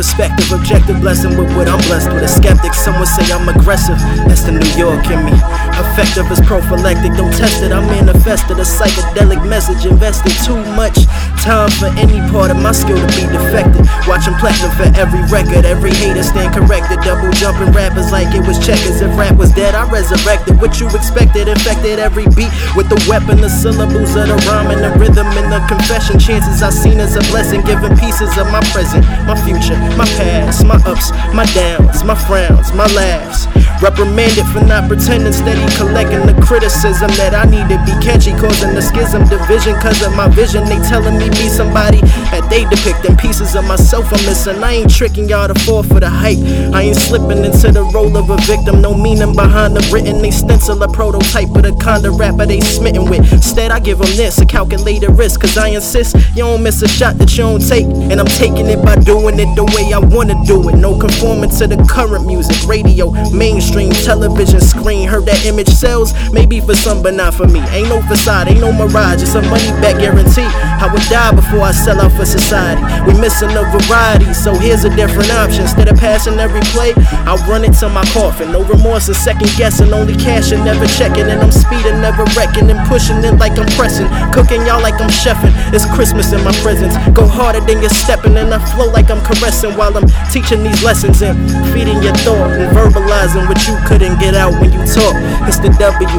perspective, objective blessing with what I'm blessed with. A skeptic, someone say I'm aggressive, that's the New York in me. Effective as prophylactic, don't test it, I manifested a psychedelic message. Invested too much time for any part of my skill to be defected. Watching platinum for every record, every hater stand corrected. Double jumping rappers like it was checkers. If rap was dead, I resurrected what you expected. Infected every beat with the weapon, the syllables of the rhyme and the rhythm and the confession. Chances I seen as a blessing, giving pieces of my present, my future, my past, my ups, my downs, my frowns, my laughs. Reprimanded for not pretending, steady collecting the criticism that I need to be catchy, causing the schism, division, cause of my vision. They telling me be somebody that they depicting. Pieces of myself I'm missing. I ain't tricking y'all to fall for the hype. I ain't slipping into the role of a victim. No meaning behind the written. They stencil a prototype of the kind of rapper they smitten with. Instead I give them this, a calculated risk, cause I insist you don't miss a shot that you don't take. And I'm taking it by doing it the way I wanna do it. No conforming to the current music, radio, mainstream, television, screen. Heard that image sells, maybe for some but not for me. Ain't no facade, ain't no mirage, it's a money back guarantee. I would die before I sell out for society. We missing a variety, so here's a different option. Instead of passing every play, I'll run it to my coffin. No remorse and second guessing, only cashing, never checking. And I'm speeding, never wrecking, and pushing it like I'm pressing. Cooking y'all like I'm chefing, it's Christmas in my presence. Go harder than you're stepping, and I flow like I'm caressing while I'm teaching these lessons and feeding your thought and verbalizing what you couldn't get out when you talk. It's the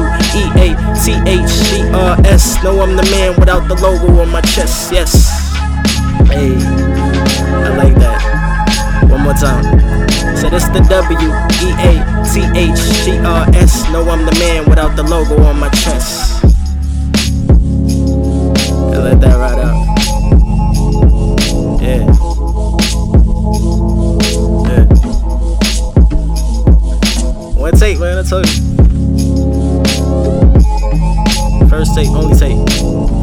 WEATHGRS. Know I'm the man without the logo on my chest, yes. Hey, I like that. One more time. Said it's the WEATHGRS. Know I'm the man without the logo on my chest. I let that right out. Yeah. One take, man, I told you. First take, only take.